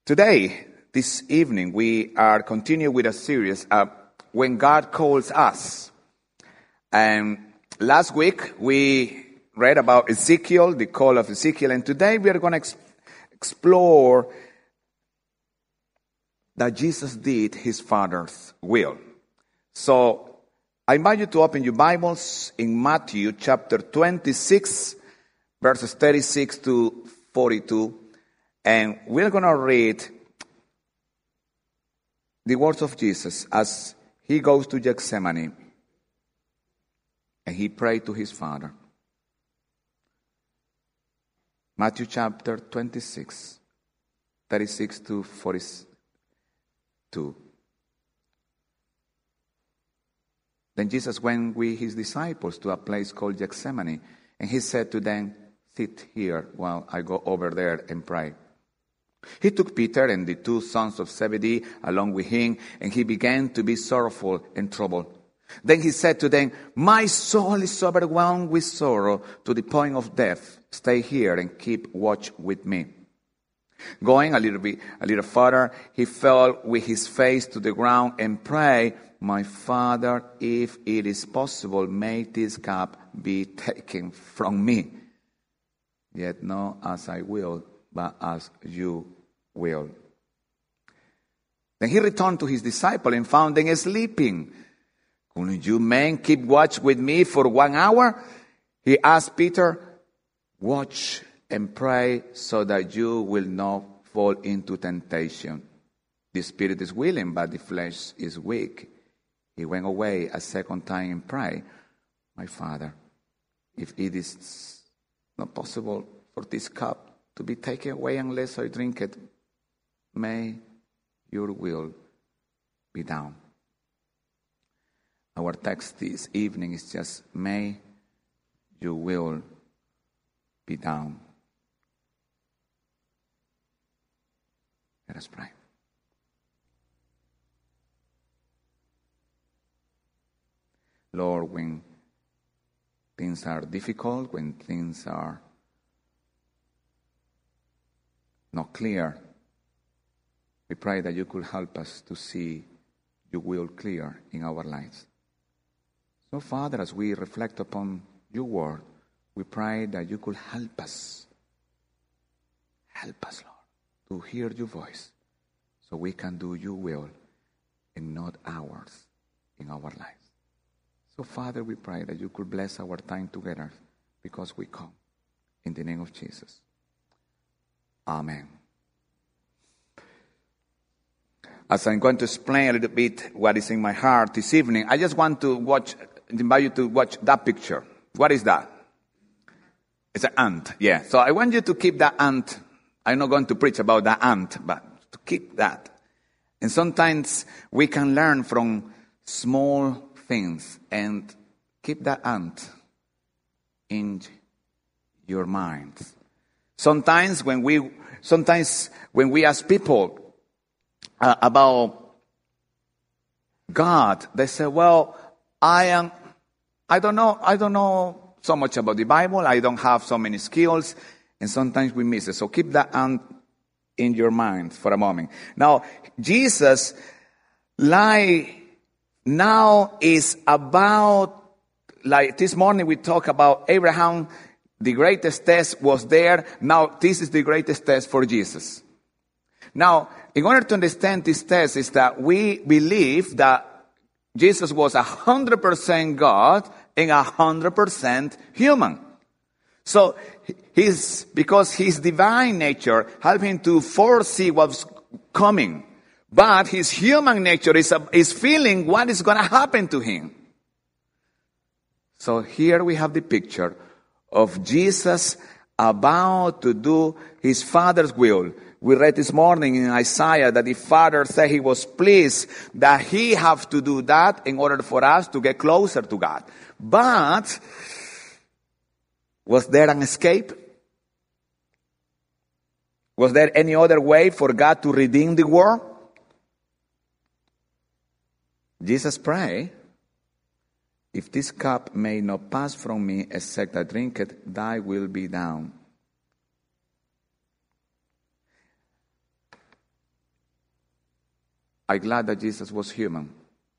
Today, this evening, we are continuing with a series, When God Calls Us. And last week, we read about Ezekiel, the call of Ezekiel, and today we are going to explore that Jesus did his Father's will. So, I invite you to open your Bibles in Matthew chapter 26, verses 36 to 42. And we're going to read the words of Jesus as he goes to Gethsemane and he prayed to his Father. Matthew chapter 26, 36 to 42. Then Jesus went with his disciples to a place called Gethsemane, and he said to them, "Sit here while I go over there and pray." He took Peter and the two sons of Zebedee along with him, and he began to be sorrowful and troubled. Then he said to them, "My soul is overwhelmed with sorrow to the point of death. Stay here and keep watch with me." Going a little further, he fell with his face to the ground and prayed, "My Father, if it is possible, may this cup be taken from me. Yet not as I will, but as you will." Then he returned to his disciple and found them sleeping. "Couldn't you men keep watch with me for 1 hour?" He asked Peter. "Watch and pray so that you will not fall into temptation. The spirit is willing, but the flesh is weak." He went away a second time and prayed, "My Father, if it is not possible for this cup to be taken away unless I drink it, may your will be done." Our text this evening is just, "May your will be done." Let us pray. Lord, when things are difficult, when things are not clear, we pray that you could help us to see your will clear in our lives. So, Father, as we reflect upon your word, we pray that you could help us. Help us, Lord, to hear your voice so we can do your will and not ours in our lives. So, Father, we pray that you could bless our time together because we come. In the name of Jesus. Amen. As I'm going to explain a little bit what is in my heart this evening, I just want to invite you to watch that picture. What is that? It's an ant, yeah. So I want you to keep that ant. I'm not going to preach about that ant, but to keep that. And sometimes we can learn from small things and keep that ant in your mind. Sometimes when we ask people about God, they say, "Well, I don't know so much about the Bible. I don't have so many skills," and sometimes we miss it. So keep that ant in your mind for a moment. Now, Jesus, now is about, like this morning we talked about Abraham, the greatest test was there. Now this is the greatest test for Jesus. Now, in order to understand this test is that we believe that Jesus was 100% God and 100% human. So because his divine nature helped him to foresee what's coming. But his human nature is feeling what is going to happen to him. So here we have the picture of Jesus about to do his Father's will. We read this morning in Isaiah that the Father said he was pleased that he have to do that in order for us to get closer to God. But was there an escape? Was there any other way for God to redeem the world? Jesus prayed, "If this cup may not pass from me except I drink it, thy will be done." I'm glad that Jesus was human,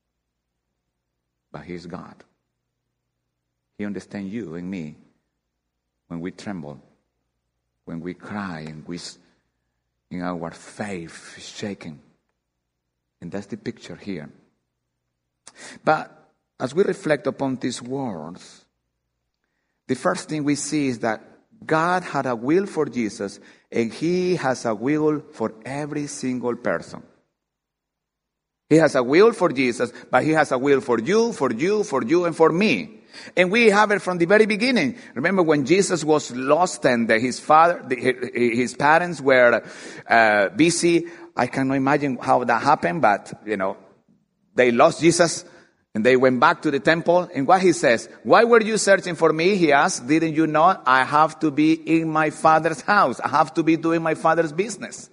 but He's God. He understands you and me when we tremble, when we cry, and our faith is shaking. And that's the picture here. But as we reflect upon these words, the first thing we see is that God had a will for Jesus, and He has a will for every single person. He has a will for Jesus, but He has a will for you, and for me. And we have it from the very beginning. Remember when Jesus was lost and his parents were busy. I cannot imagine how that happened, but, they lost Jesus and they went back to the temple. And what He says, "Why were you searching for me?" He asked. "Didn't you know I have to be in my Father's house? I have to be doing my Father's business."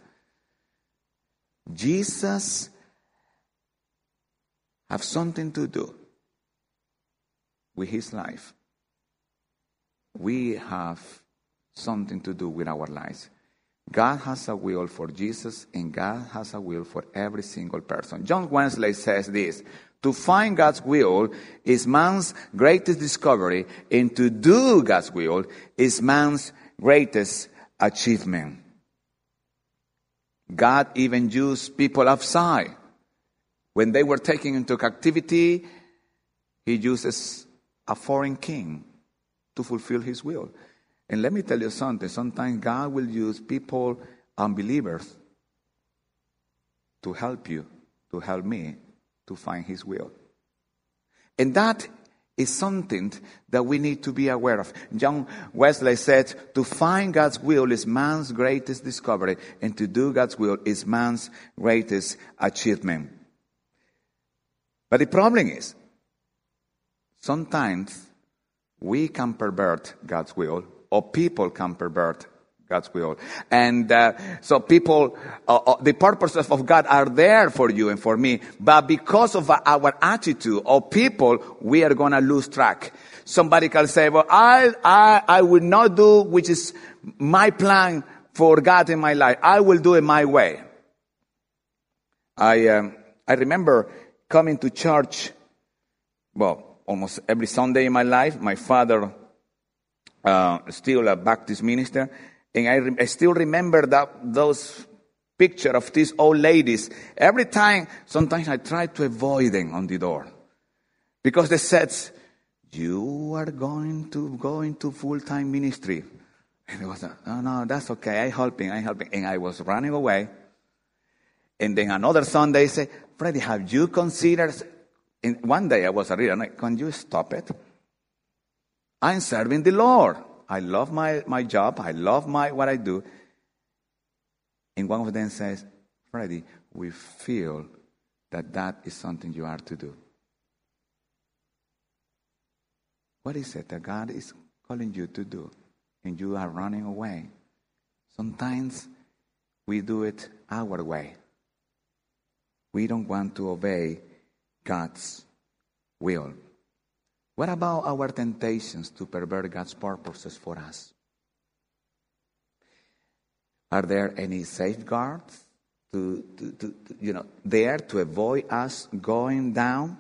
Jesus have something to do with His life. We have something to do with our lives. God has a will for Jesus, and God has a will for every single person. John Wesley says this: to find God's will is man's greatest discovery, and to do God's will is man's greatest achievement. God even used people outside. When they were taken into captivity, He uses a foreign king to fulfill His will. And let me tell you something. Sometimes God will use people, unbelievers, to help you, to help me, to find His will. And that is something that we need to be aware of. John Wesley said, to find God's will is man's greatest discovery, and to do God's will is man's greatest achievement. But the problem is, sometimes we can pervert God's will, or people can pervert God's will. And so people, the purposes of God are there for you and for me, but because of our attitude of people, we are going to lose track. Somebody can say, well, I will not do which is my plan for God in my life. I will do it my way. I remember coming to church, almost every Sunday in my life. My father, still a Baptist minister, and I still remember those picture of these old ladies. Every time, sometimes I try to avoid them on the door, because they said, "You are going to go into full-time ministry." And I was like, no, that's okay. I'm helping. And I was running away. And then another Sunday, say, "Freddie, have you considered?" And one day I was like, "Can you stop it? I'm serving the Lord. I love my job. I love what I do." And one of them says, "Freddie, we feel that is something you are to do." What is it that God is calling you to do? And you are running away. Sometimes we do it our way. We don't want to obey God's will. What about our temptations to pervert God's purposes for us? Are there any safeguards there to avoid us going down?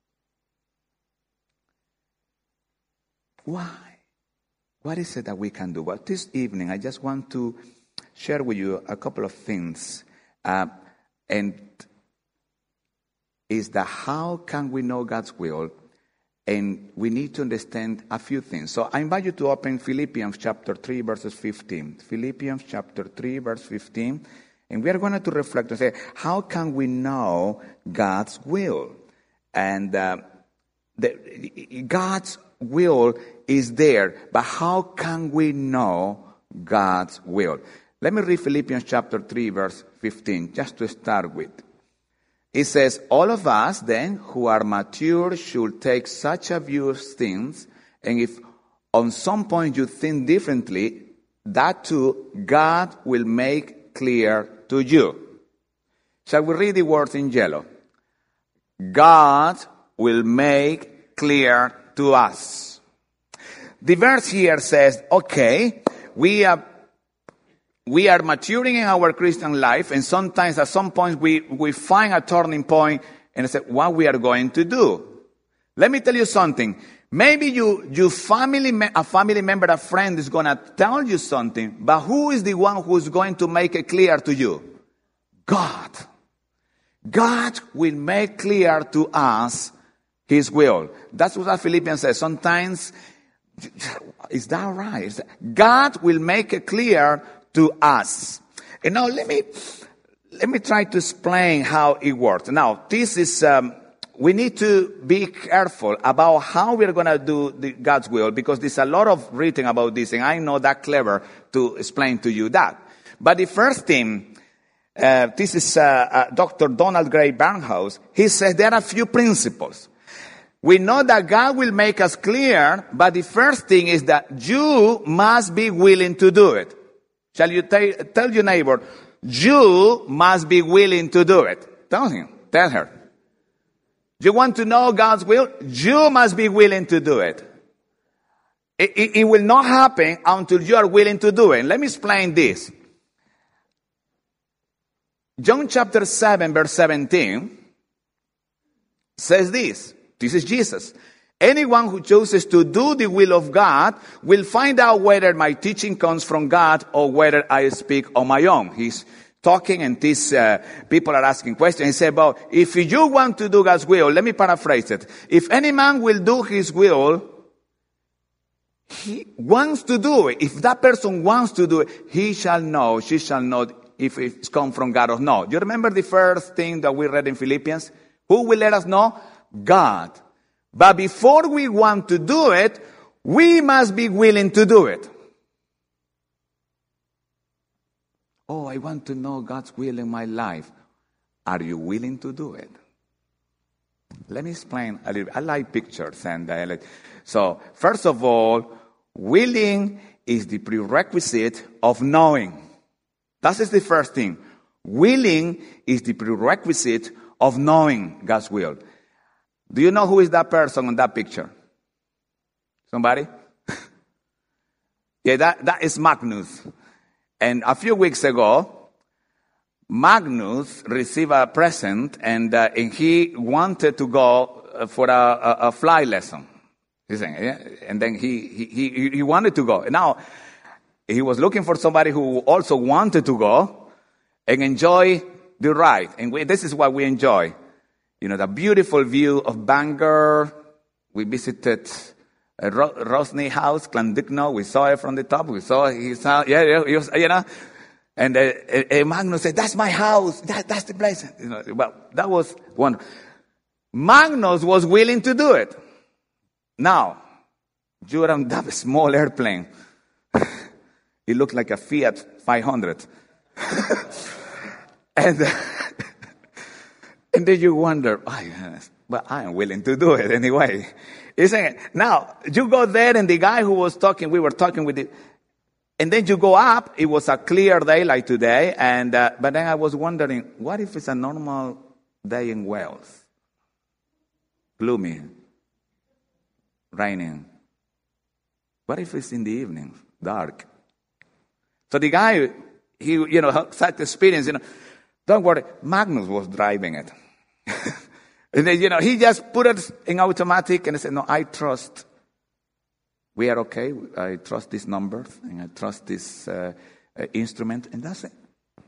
Why? What is it that we can do? Well, this evening I just want to share with you a couple of things. And is that how can we know God's will? And we need to understand a few things. So I invite you to open Philippians chapter 3, verses 15. Philippians chapter 3, verse 15. And we are going to reflect and say, how can we know God's will? And God's will is there, but how can we know God's will? Let me read Philippians chapter 3, verse 15, just to start with. It says, all of us then who are mature should take such a view of things, and if on some point you think differently, that too God will make clear to you. Shall we read the words in yellow? God will make clear to us. The verse here says, okay, we we are maturing in our Christian life, and sometimes at some point we find a turning point and say, what we are going to do. Let me tell you something. Maybe a family member, a friend is going to tell you something, but who is the one who is going to make it clear to you? God. God will make clear to us His will. That's what Philippians says. Sometimes, is that right? God will make it clear to us. And now let me try to explain how it works. Now, this is, we need to be careful about how we're going to do God's will, because there's a lot of written about this, and I'm not that clever to explain to you that. But the first thing, this is Dr. Donald Gray Barnhouse. He says there are a few principles. We know that God will make us clear, but the first thing is that you must be willing to do it. Shall you tell your neighbor, you must be willing to do it. Tell him, tell her. You want to know God's will? You must be willing to do it. It will not happen until you are willing to do it. Let me explain this. John chapter 7, verse 17 says this. This is Jesus. Anyone who chooses to do the will of God will find out whether my teaching comes from God or whether I speak on my own. He's talking, and these people are asking questions. He said, well, if you want to do God's will, let me paraphrase it. If any man will do his will, he wants to do it. If that person wants to do it, he shall know, she shall know if it's come from God or not. You remember the first thing that we read in Philippians? Who will let us know? God. But before we want to do it, we must be willing to do it. Oh, I want to know God's will in my life. Are you willing to do it? Let me explain a little bit. I like pictures. So, first of all, willing is the prerequisite of knowing. That is the first thing. Willing is the prerequisite of knowing God's will. Do you know who is that person on that picture? Somebody? Yeah, that is Magnus. And a few weeks ago, Magnus received a present, and he wanted to go for a fly lesson. And then he wanted to go. Now, he was looking for somebody who also wanted to go and enjoy the ride. And this is what we enjoy. You know, the beautiful view of Bangor. We visited Rosny House, Clandicno. We saw it from the top. We saw his house. Yeah. And Magnus said, "That's my house. That's the place." You know, well, that was one. Magnus was willing to do it. Now, you are on that small airplane. It looked like a Fiat 500. And then you wonder, but I am willing to do it anyway. Isn't it? Now, you go there, and the guy who was talking, we were talking with it, and then you go up. It was a clear day like today, and but then I was wondering, what if it's a normal day in Wales? Gloomy, raining. What if it's in the evening, dark? So the guy, he had such experience, don't worry, Magnus was driving it. And then, he just put it in automatic and said, no, I trust. We are okay. I trust these numbers and I trust this instrument, and that's it.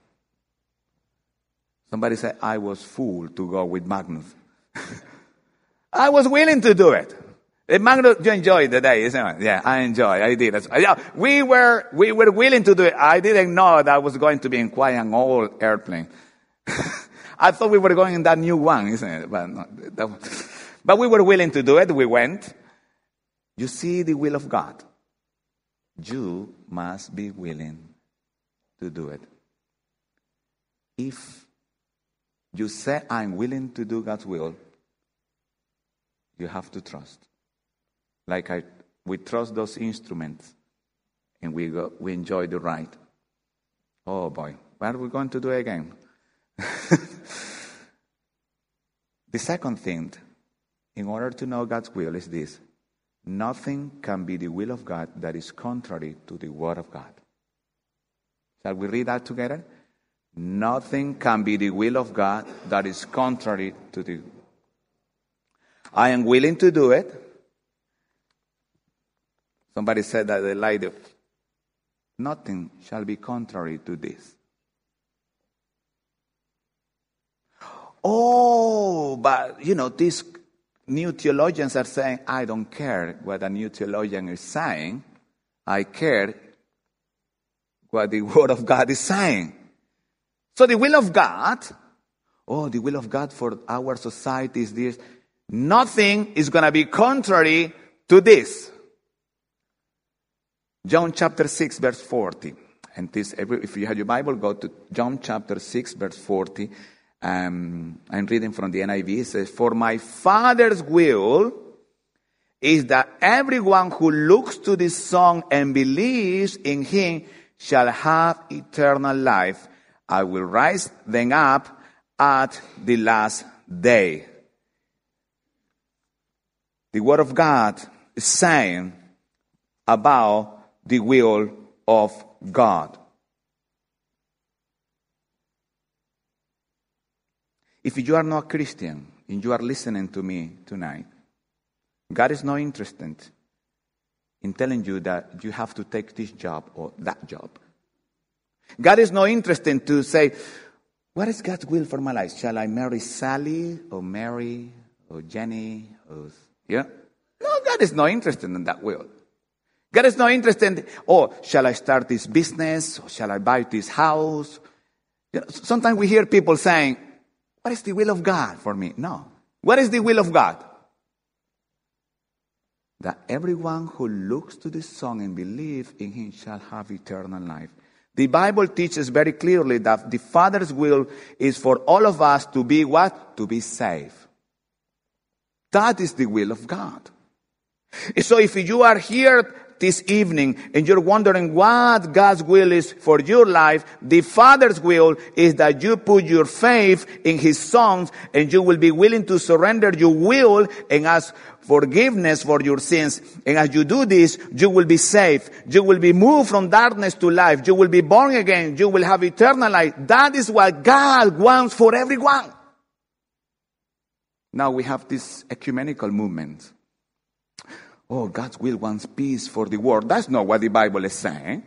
Somebody said, I was fooled to go with Magnus. I was willing to do it. Magnus, you enjoyed the day, isn't it? Yeah, I did. Yeah, we were willing to do it. I didn't know that I was going to be in quite an old airplane. I thought we were going in that new one, isn't it? But, no, but we were willing to do it. We went. You see the will of God. You must be willing to do it. If you say, I'm willing to do God's will, you have to trust. We trust those instruments, and we enjoy the ride. Oh boy, what are we going to do again? The second thing, in order to know God's will, is this: nothing can be the will of God that is contrary to the Word of God. Shall we read that together? Nothing can be the will of God that is contrary to the. I am willing to do it. Somebody said that they liked it. Nothing shall be contrary to this. Oh, but these new theologians are saying, I don't care what a new theologian is saying. I care what the Word of God is saying. So the will of God, the will of God for our society is this. Nothing is going to be contrary to this. John chapter 6, verse 40. And this, if you have your Bible, go to John chapter 6, verse 40. I'm reading from the NIV. It says, "For my Father's will is that everyone who looks to this Son and believes in Him shall have eternal life. I will raise them up at the last day." The Word of God is saying about the will of God. If you are not a Christian and you are listening to me tonight, God is not interested in telling you that you have to take this job or that job. God is not interested to say, what is God's will for my life? Shall I marry Sally or Mary or Jenny? No, God is not interested in that will. God is not interested in, shall I start this business? Or shall I buy this house? Sometimes we hear people saying, what is the will of God for me? No. What is the will of God? That everyone who looks to the Son and believes in Him shall have eternal life. The Bible teaches very clearly that the Father's will is for all of us to be what? To be saved. That is the will of God. So if you are here this evening and you're wondering what God's will is for your life, the Father's will is that you put your faith in His Son and you will be willing to surrender your will and ask forgiveness for your sins. And as you do this, you will be saved. You will be moved from darkness to life. You will be born again. You will have eternal life. That is what God wants for everyone. Now we have this ecumenical movement. God's will wants peace for the world. That's not what the Bible is saying.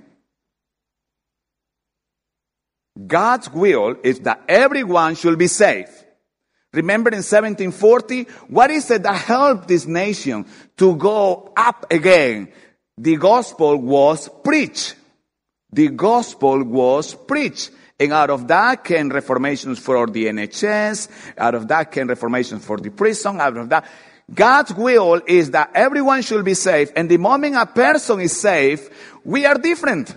God's will is that everyone should be saved. Remember in 1740, what is it that helped this nation to go up again? The gospel was preached. The gospel was preached. And out of that came reformations for the NHS. Out of that came reformations for the prison. Out of that, God's will is that everyone should be saved. And the moment a person is saved, we are different.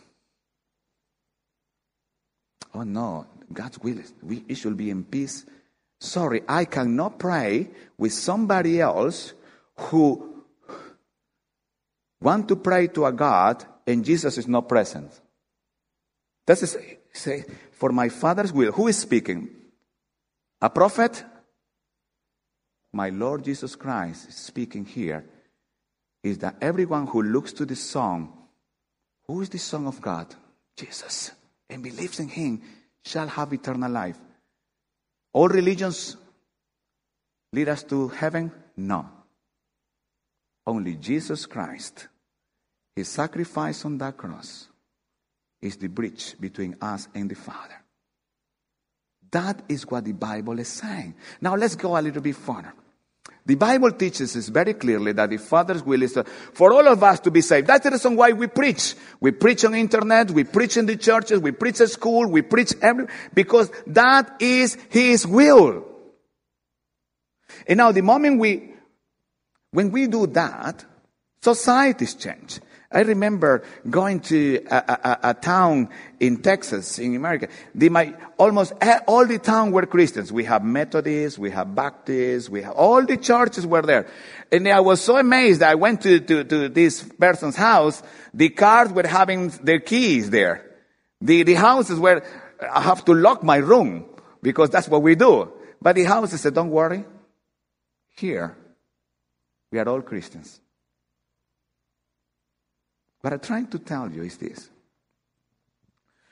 Oh no, God's will is we should be in peace. Sorry, I cannot pray with somebody else who want to pray to a God and Jesus is not present. That is say, for my Father's will. Who is speaking? A prophet? My Lord Jesus Christ is speaking here. Is that everyone who looks to the Son, who is the Son of God? Jesus. And believes in Him shall have eternal life. All religions lead us to heaven? No. Only Jesus Christ, His sacrifice on that cross, is the bridge between us and the Father. That is what the Bible is saying. Now let's go a little bit further. The Bible teaches us very clearly that the Father's will is for all of us to be saved. That's the reason why we preach. We preach on the internet, we preach in the churches, we preach at school, we preach because that is His will. And now the moment when we do that, societies change. I remember going to a town in Texas, in America. Almost all the town were Christians. We have Methodists, we have Baptists, we have all the churches were there. And I was so amazed that I went to this person's house. The cars were having their keys there. The houses were, I have to lock my room because that's what we do. But the houses said, don't worry. Here, we are all Christians. What I'm trying to tell you is this.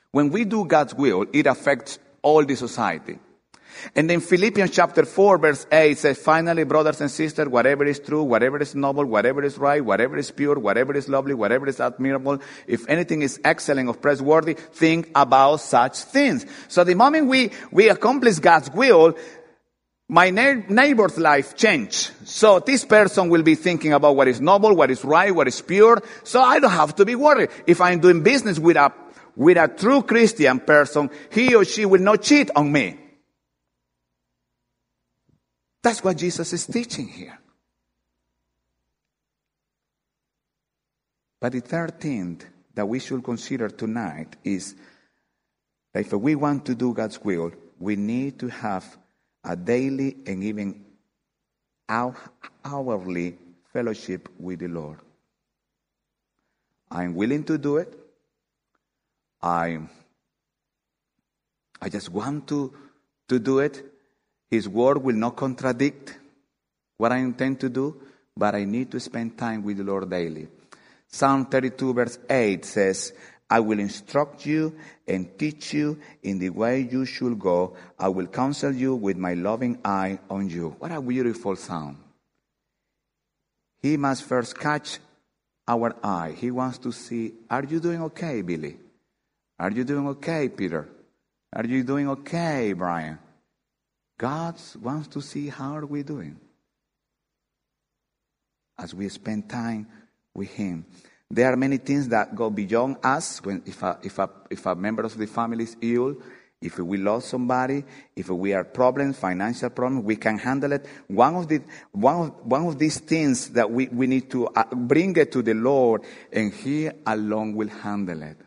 When we do God's will, it affects all the society. And then Philippians chapter 4, verse 8 says, finally, brothers and sisters, whatever is true, whatever is noble, whatever is right, whatever is pure, whatever is lovely, whatever is admirable, if anything is excellent or praiseworthy, think about such things. So the moment we accomplish God's will, my neighbor's life change. So this person will be thinking about what is noble, what is right, what is pure. So I don't have to be worried. If I'm doing business with a true Christian person, he or she will not cheat on me. That's what Jesus is teaching here. But the third thing that we should consider tonight is that if we want to do God's will, we need to have a daily and even hourly fellowship with the Lord. I'm willing to do it. I just want to do it. His word will not contradict what I intend to do, but I need to spend time with the Lord daily. Psalm 32 verse 8 says, I will instruct you and teach you in the way you should go. I will counsel you with my loving eye on you. What a beautiful psalm. He must first catch our eye. He wants to see, are you doing okay, Billy? Are you doing okay, Peter? Are you doing okay, Brian? God wants to see how are we doing as we spend time with Him. There are many things that go beyond us. If a member of the family is ill, if we lost somebody, if we are problems, financial problems, we can handle it. One of these things that we need to bring it to the Lord, and He alone will handle it.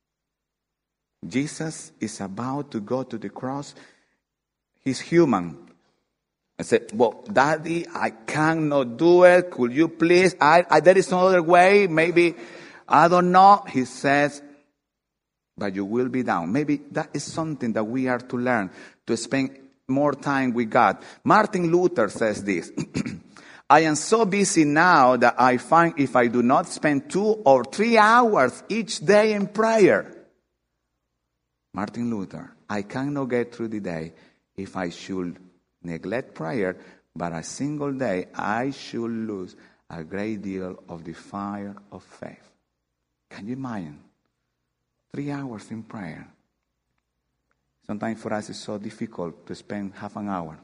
Jesus is about to go to the cross. He's human. I said, well, Daddy, I cannot do it. Could you please? There is no other way. Maybe, I don't know. He says, but you will be down. Maybe that is something that we are to learn, to spend more time with God. Martin Luther says this, I am so busy now that I find if I do not spend 2 or 3 hours each day in prayer. Martin Luther, I cannot get through the day if I should neglect prayer, but a single day I should lose a great deal of the fire of faith. Can you imagine? 3 hours in prayer. Sometimes for us it's so difficult to spend half an hour.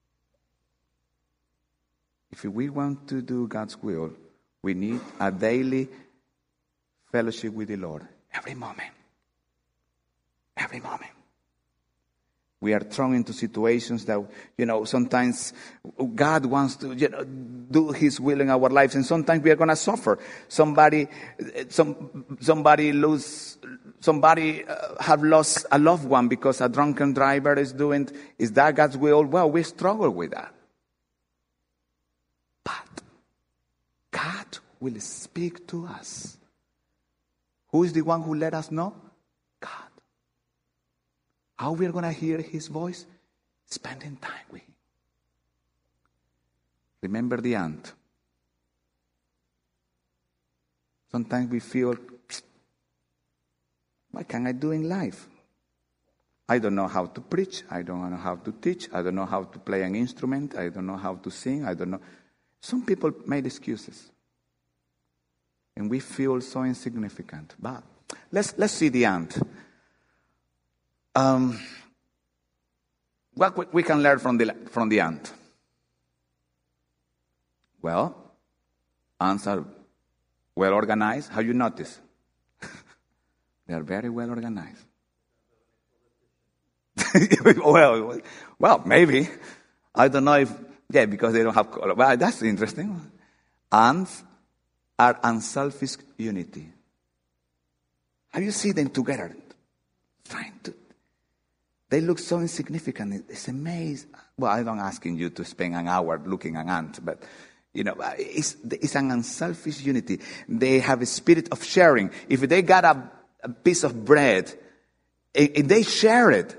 If we want to do God's will, we need a daily fellowship with the Lord. Every moment. Every moment. We are thrown into situations that, sometimes God wants to, do His will in our lives, and sometimes we are going to suffer. Somebody have lost a loved one because a drunken driver is that God's will? Well, we struggle with that. But God will speak to us. Who is the one who let us know? God. How we are going to hear His voice? Spending time with Him. Remember the ant. Sometimes we feel, what can I do in life? I don't know how to preach. I don't know how to teach. I don't know how to play an instrument. I don't know how to sing. I don't know. Some people made excuses. And we feel so insignificant. But let's see the ant. What we can learn from the ant? Well, ants are well organized. How you notice? They are very well organized. well, maybe. I don't know because they don't have color. Well, that's interesting. Ants are unselfish unity. Have you seen them together? They look so insignificant. It's amazing. Well, I'm not asking you to spend an hour looking at an ant, but, it's an unselfish unity. They have a spirit of sharing. If they got a piece of bread, if they share it.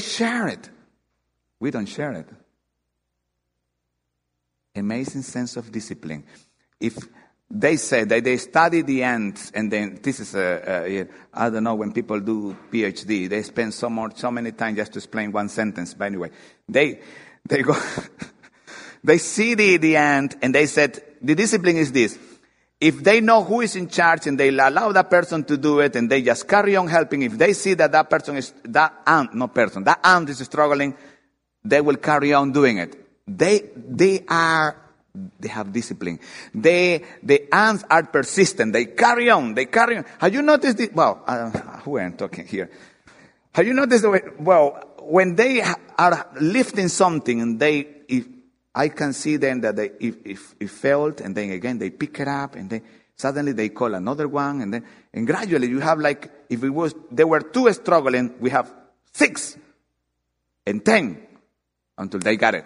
We don't share it. Amazing sense of discipline. If They said that they study the ants, and then this is I don't know, when people do PhD, they spend so many time just to explain one sentence. But anyway, they go, they see the ant, and they said the discipline is this: if they know who is in charge and they allow that person to do it, and they just carry on helping, if they see that that ant is struggling, they will carry on doing it. They have discipline. The ants are persistent. They carry on. Have you noticed this? Well, who am I talking here? Have you noticed the way? Well, when they are lifting something, and I can see then that if it failed, and then again they pick it up, and then suddenly they call another one, and gradually you have, like, if there were 2 struggling, we have 6 and 10 until they got it.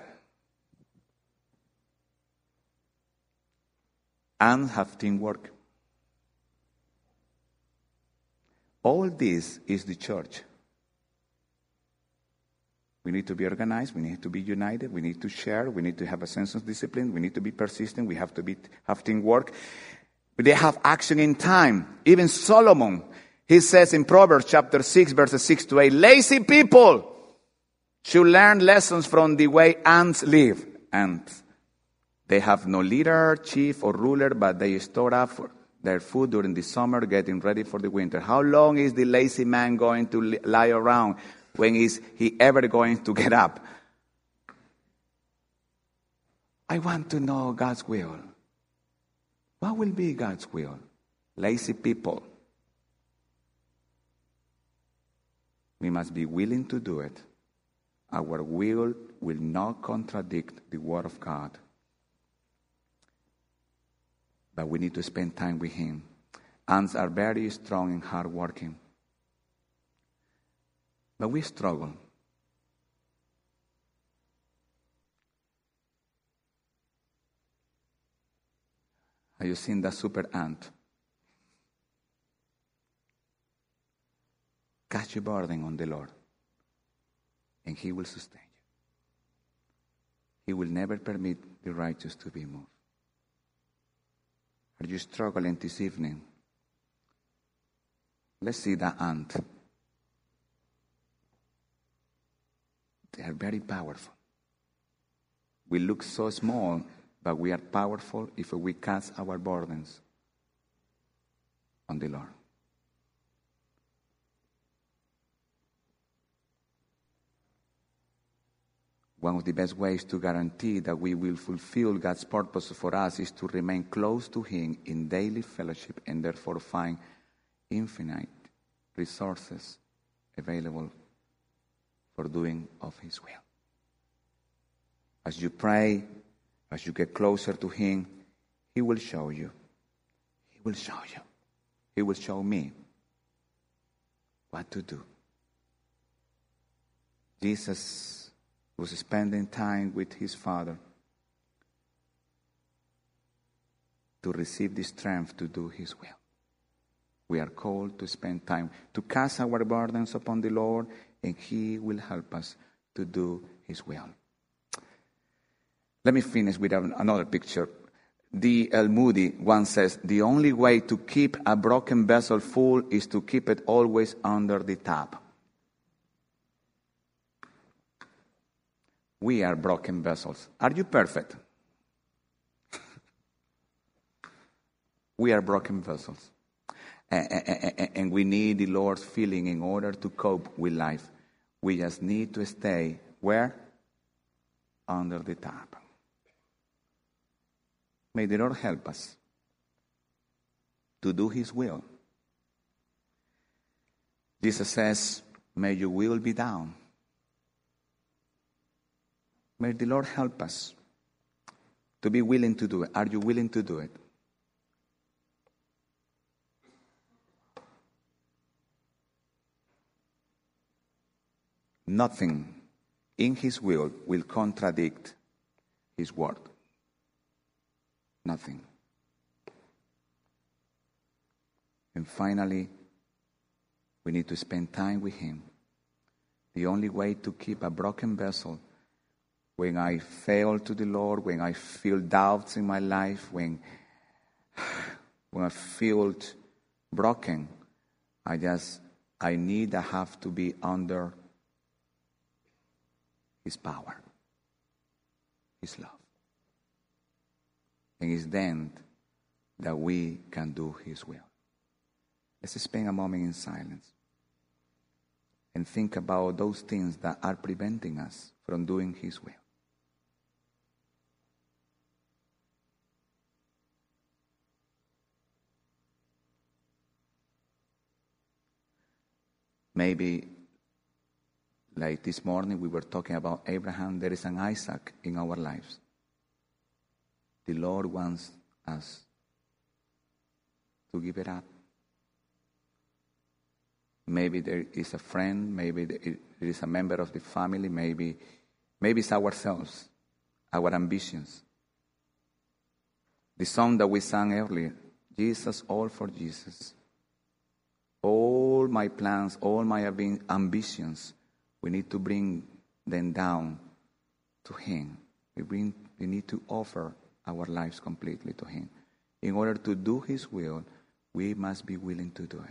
And have teamwork. All this is the church. We need to be organized. We need to be united. We need to share. We need to have a sense of discipline. We need to be persistent. We have to have teamwork. They have action in time. Even Solomon, he says in Proverbs chapter 6, verses 6 to 8, lazy people should learn lessons from the way ants live. Ants. They have no leader, chief, or ruler, but they store up their food during the summer, getting ready for the winter. How long is the lazy man going to lie around? When is he ever going to get up? I want to know God's will. What will be God's will? Lazy people. We must be willing to do it. Our will not contradict the Word of God. But we need to spend time with Him. Ants are very strong and hardworking. But we struggle. Have you seen that super ant? Cast your burden on the Lord, and He will sustain you. He will never permit the righteous to be moved. Are you struggling this evening? Let's see that ant. They are very powerful. We look so small, but we are powerful if we cast our burdens on the Lord. One of the best ways to guarantee that we will fulfill God's purpose for us is to remain close to Him in daily fellowship, and therefore find infinite resources available for doing of His will. As you pray, as you get closer to Him, He will show you. He will show you. He will show me what to do. Jesus was spending time with His Father to receive the strength to do His will. We are called to spend time, to cast our burdens upon the Lord, and He will help us to do His will. Let me finish with another picture. D.L. Moody once says, the only way to keep a broken vessel full is to keep it always under the tap. We are broken vessels. Are you perfect? We are broken vessels. And we need the Lord's filling in order to cope with life. We just need to stay where? Under the tap. May the Lord help us to do His will. Jesus says, may your will be done. May the Lord help us to be willing to do it. Are you willing to do it? Nothing in His will contradict His word. Nothing. And finally, we need to spend time with Him. The only way to keep a broken vessel, when I fail to the Lord, when I feel doubts in my life, when when I feel broken, I have to be under His power, His love. And it's then that we can do His will. Let's spend a moment in silence and think about those things that are preventing us from doing His will. Maybe, like this morning, we were talking about Abraham. There is an Isaac in our lives. The Lord wants us to give it up. Maybe there is a friend, maybe there is a member of the family, maybe it's ourselves, our ambitions. The song that we sang earlier, Jesus, all for Jesus. All my plans, all my ambitions, we need to bring them down to Him. We need to offer our lives completely to Him. In order to do His will, we must be willing to do it.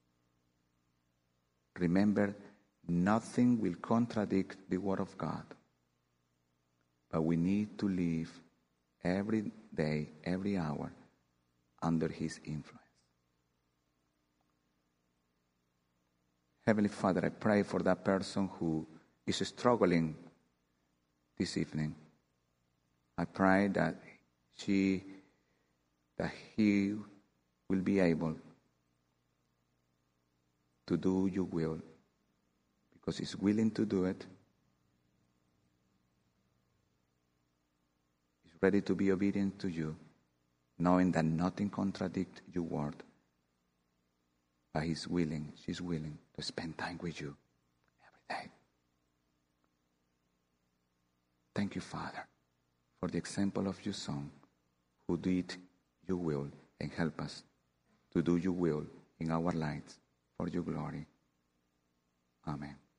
Remember, nothing will contradict the Word of God. But we need to live every day, every hour, under His influence. Heavenly Father, I pray for that person who is struggling this evening. I pray that he will be able to do your will because he's willing to do it. He's ready to be obedient to you, knowing that nothing contradicts your word. But she's willing to spend time with you every day. Thank you, Father, for the example of your Son who did your will and help us to do your will in our lives for your glory. Amen.